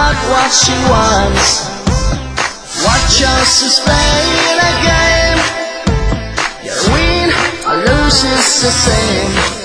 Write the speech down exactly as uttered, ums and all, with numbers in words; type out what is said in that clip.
got what she wants. Watch us is playing a game. You win or lose is the same.